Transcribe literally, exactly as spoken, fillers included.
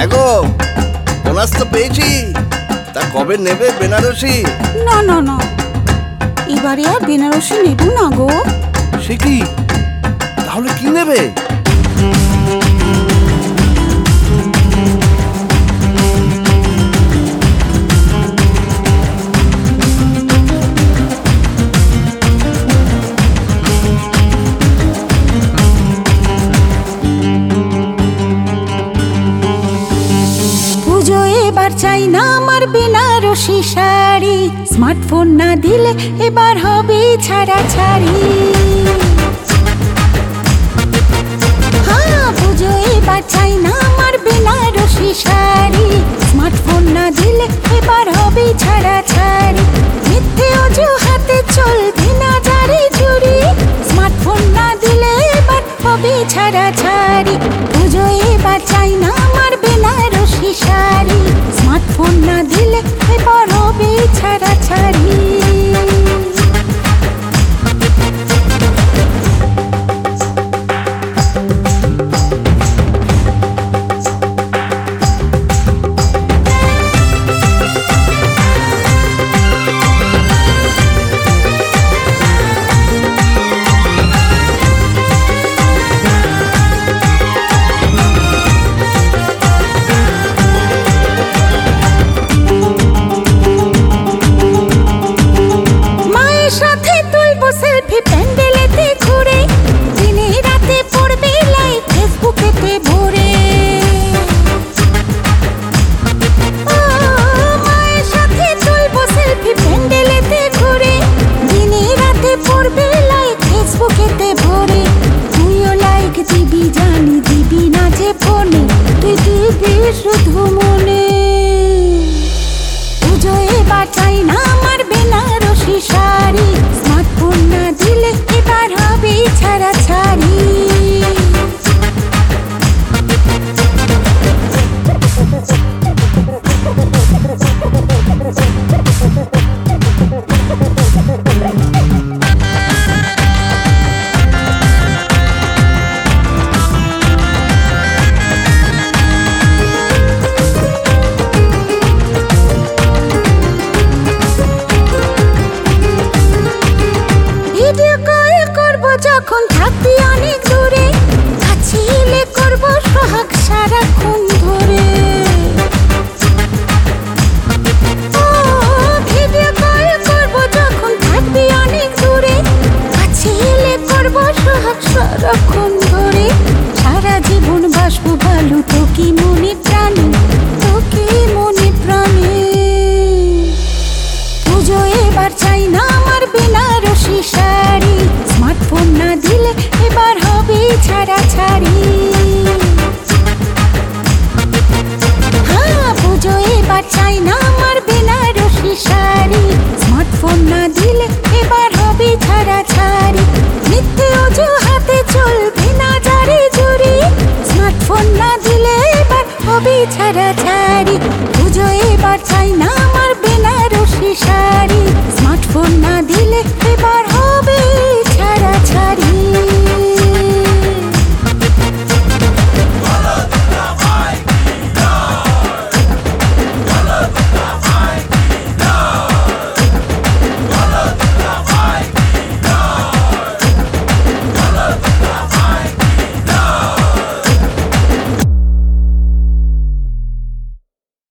গো, bonus তো পেয়েছি, তা কবে নেবে বেনারসি? না না না, এবারে আর বেনারসি নেব না গো। সে কি, তাহলে কি নেবে? পুজো এবার চাই না আমার বেনারসি শাড়ি, স্মার্টফোন না দিলে এবার হবে ছাড়া ছাড়ি। হ্যাঁ, পুজো এবার চাই না আমার বেনারসি শাড়ি, স্মার্টফোন না দিলে এবার হবে ছাড়া ছাড়ি। মিথ্যে অজুহাতে চলবে না জারি জুরি, স্মার্টফোন না দিলে এবার হবে ছাড়া ছাড়ি। পুজো এবার চাই না আমার বেনারসি শাড়ি, স্মার্টফোন না দিলে এবার হবে ছাড়া ছাড়ি। শুধু মনে পুজো এবার চাই না আমার বেনারসি শাড়ি, স্মার্টফোন না দিলে এবার হবে ছাড়া ছাড়ি। যখন থাকবি অনেক দূরে, কাছে এলে করবো সোহাগ সারাক্ষণ ধরে। ও ভিডিও কল করবো যখন থাকবি অনেক দূরে, কাছে এলে করবো সোহাগ সারাক্ষণ ধরে। সারা জীবন বাসবো ভালো তোকে মনে প্রাণে, তোকে মনে প্রাণে। পুজো এবার চাই না আমার বেনারসি শাড়ি, স্মার্টফোন না দিলে এবার হবে ছাড়া ছাড়ি। হ্যাঁ, পুজো এবার চাই না আমার বেনারসি শাড়ি, স্মার্টফোন না দিলে এবার হবে ছাড়া ছাড়ি। মিথ্যে অজুহাতে চলবে না জারি জুরি, স্মার্টফোন না দিলে এবার হবে ছাড়া ছাড়ি। পুজো এবার চাই না